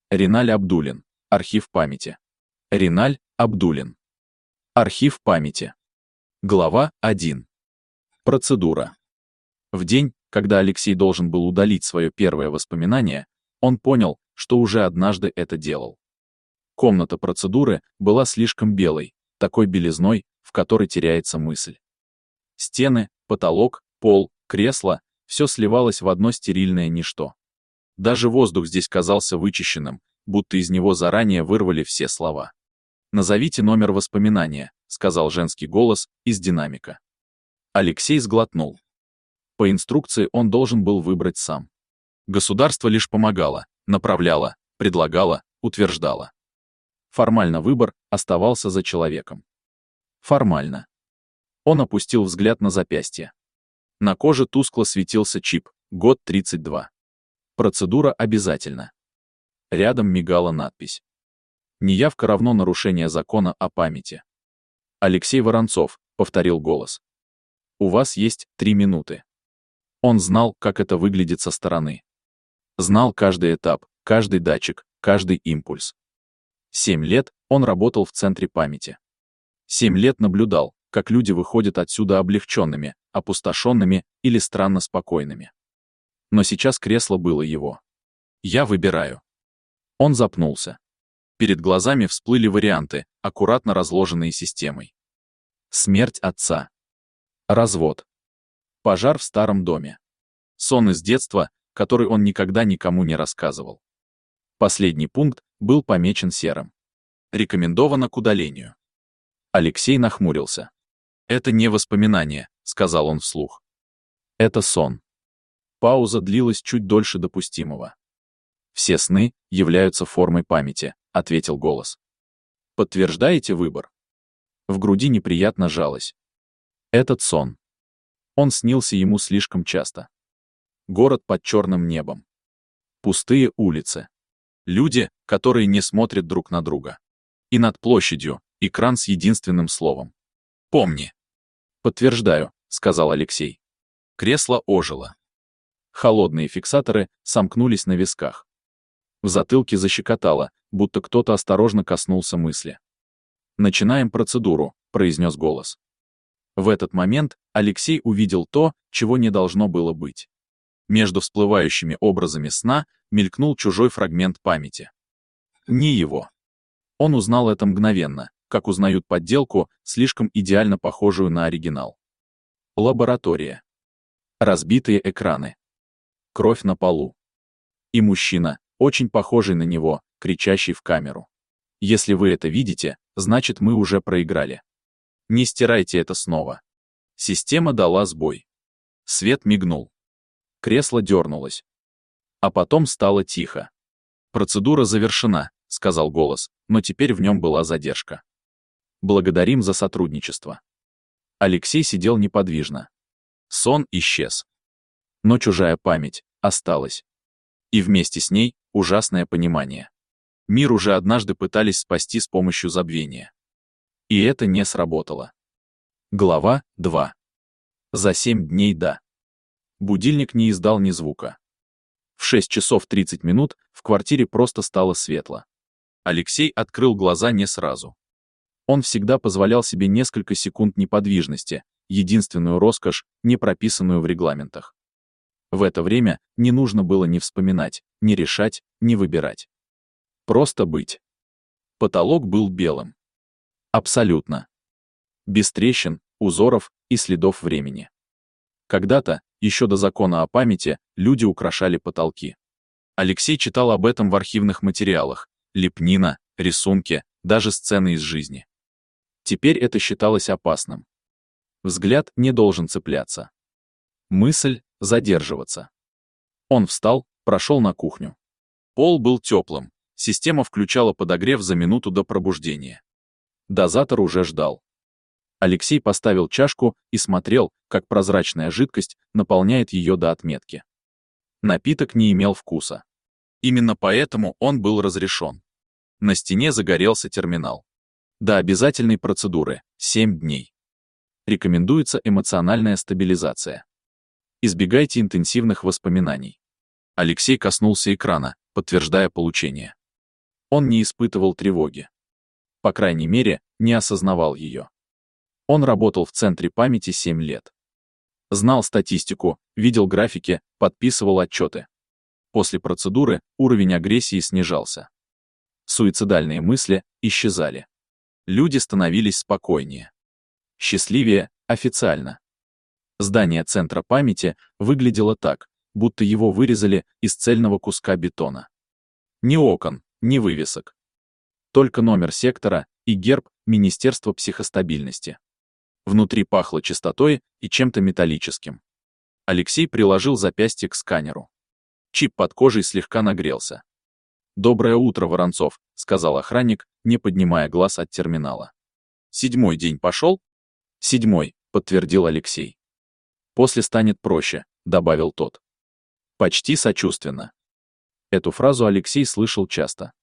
Риналь Абдуллин. Архив памяти. Риналь Абдуллин. Архив памяти. Глава 1. Процедура. В день, когда Алексей должен был удалить свое первое воспоминание, он понял, что уже однажды это делал. Комната процедуры была слишком белой, такой белизной, в которой теряется мысль. Стены, потолок, пол, кресло — все сливалось в одно стерильное ничто. Даже воздух здесь казался вычищенным, будто из него заранее вырвали все слова. «Назовите номер воспоминания», — сказал женский голос из динамика. Алексей сглотнул. По инструкции он должен был выбрать сам. Государство лишь помогало, направляло, предлагало, утверждало. Формально выбор оставался за человеком. Формально. Он опустил взгляд на запястье. На коже тускло светился чип, год 32. Процедура обязательна. Рядом мигала надпись. Неявка равно нарушение закона о памяти. Алексей Воронцов, повторил голос. У вас есть 3 минуты. Он знал, как это выглядит со стороны. Знал каждый этап, каждый датчик, каждый импульс. 7 лет он работал в центре памяти. 7 лет наблюдал, как люди выходят отсюда облегченными, опустошенными или странно спокойными. Но сейчас кресло было его. Я выбираю. Он запнулся. Перед глазами всплыли варианты, аккуратно разложенные системой. Смерть отца. Развод. Пожар в старом доме. Сон из детства, который он никогда никому не рассказывал. Последний пункт был помечен серым. Рекомендовано к удалению. Алексей нахмурился. «Это не воспоминание», — сказал он вслух. «Это сон». Пауза длилась чуть дольше допустимого. «Все сны являются формой памяти», — ответил голос. «Подтверждаете выбор?» В груди неприятно жалось. Этот сон. Он снился ему слишком часто. Город под черным небом. Пустые улицы. Люди, которые не смотрят друг на друга. И над площадью экран с единственным словом. «Помни». «Подтверждаю», — сказал Алексей. Кресло ожило. Холодные фиксаторы сомкнулись на висках. В затылке защекотало, будто кто-то осторожно коснулся мысли. «Начинаем процедуру», — произнес голос. В этот момент Алексей увидел то, чего не должно было быть. Между всплывающими образами сна мелькнул чужой фрагмент памяти. Не его. Он узнал это мгновенно, как узнают подделку, слишком идеально похожую на оригинал. Лаборатория. Разбитые экраны. Кровь на полу. И мужчина, очень похожий на него, кричащий в камеру. Если вы это видите, значит мы уже проиграли. Не стирайте это снова. Система дала сбой. Свет мигнул. Кресло дернулось. А потом стало тихо. «Процедура завершена», — сказал голос, но теперь в нем была задержка. «Благодарим за сотрудничество». Алексей сидел неподвижно. Сон исчез. Но чужая память осталась. И вместе с ней ужасное понимание. Мир уже однажды пытались спасти с помощью забвения. И это не сработало. Глава 2. За 7 дней до. Будильник не издал ни звука. В 6 часов 30 минут в квартире просто стало светло. Алексей открыл глаза не сразу. Он всегда позволял себе несколько секунд неподвижности, единственную роскошь, не прописанную в регламентах. В это время не нужно было ни вспоминать, ни решать, ни выбирать. Просто быть. Потолок был белым. Абсолютно. Без трещин, узоров и следов времени. Когда-то, еще до закона о памяти, люди украшали потолки. Алексей читал об этом в архивных материалах: лепнина, рисунки, даже сцены из жизни. Теперь это считалось опасным. Взгляд не должен цепляться. Мысль — задерживаться. Он встал, прошел на кухню. Пол был теплым, система включала подогрев за минуту до пробуждения. Дозатор уже ждал. Алексей поставил чашку и смотрел, как прозрачная жидкость наполняет ее до отметки. Напиток не имел вкуса. Именно поэтому он был разрешен. На стене загорелся терминал. До обязательной процедуры — 7 дней. Рекомендуется эмоциональная стабилизация. Избегайте интенсивных воспоминаний. Алексей коснулся экрана, подтверждая получение. Он не испытывал тревоги. По крайней мере, не осознавал ее. Он работал в центре памяти 7 лет. Знал статистику, видел графики, подписывал отчеты. После процедуры уровень агрессии снижался. Суицидальные мысли исчезали. Люди становились спокойнее. Счастливее официально. Здание центра памяти выглядело так, будто его вырезали из цельного куска бетона. Ни окон, ни вывесок. Только номер сектора и герб Министерства психостабильности. Внутри пахло чистотой и чем-то металлическим. Алексей приложил запястье к сканеру. Чип под кожей слегка нагрелся. «Доброе утро, Воронцов», — сказал охранник, не поднимая глаз от терминала. «7-й день пошел?» «7-й», — подтвердил Алексей. «После станет проще», — добавил тот. Почти сочувственно. Эту фразу Алексей слышал часто.